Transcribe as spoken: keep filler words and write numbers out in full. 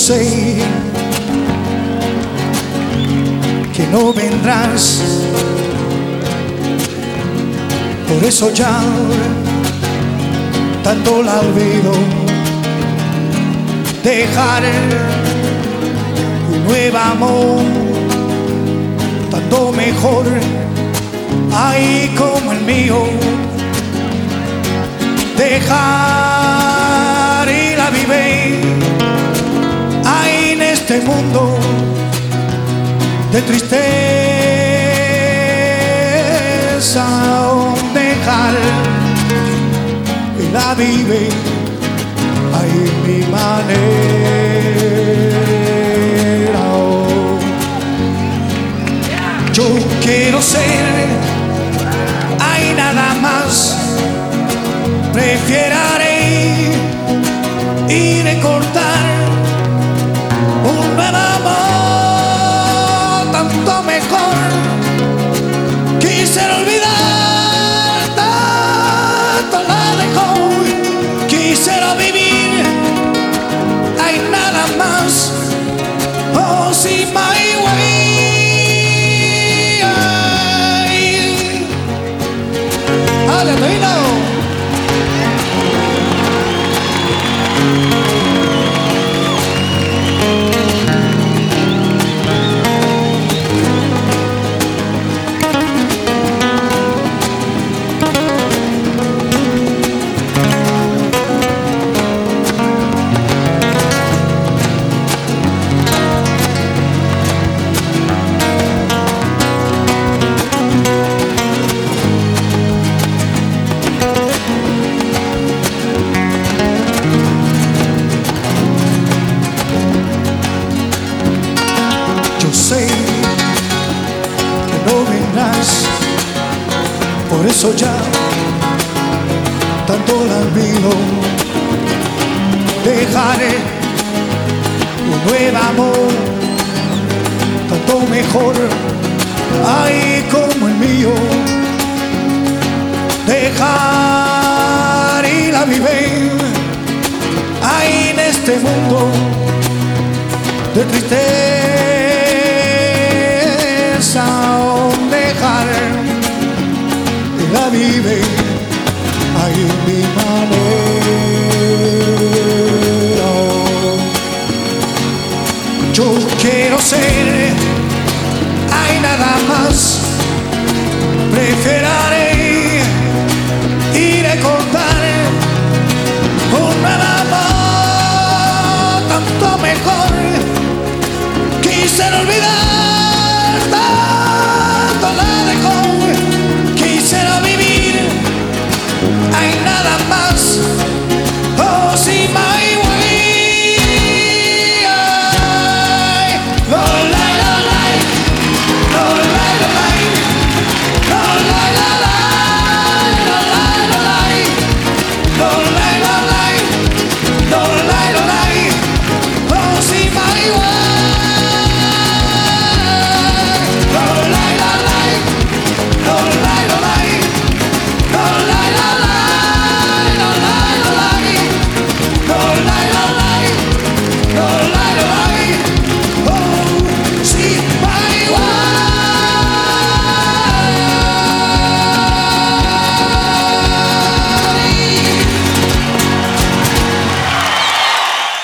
sé que no vendrás, por eso ya tanto la olvido. Dejar un nuevo amor, tanto mejor, ay como el mío. Dejar y la vive, ay en este mundo de tristeza. Dejar y la vive, ay mi manera. Yo quiero ser, ay nada más, prefiero y recordar un nuevo amor, tanto mejor. Quisiera olvidar, tanto la dejó. Quisiera vivir, hay nada más. Oh, see my way. Aleluya. Sé que no vendrás, por eso ya tanto la olvido. Dejaré un nuevo amor, tanto mejor, ay como el mío. Dejar y la vivir, ay en este mundo de tristeza. Dejar y la vive, ay mi manera. Yo quiero ser, ay nada más.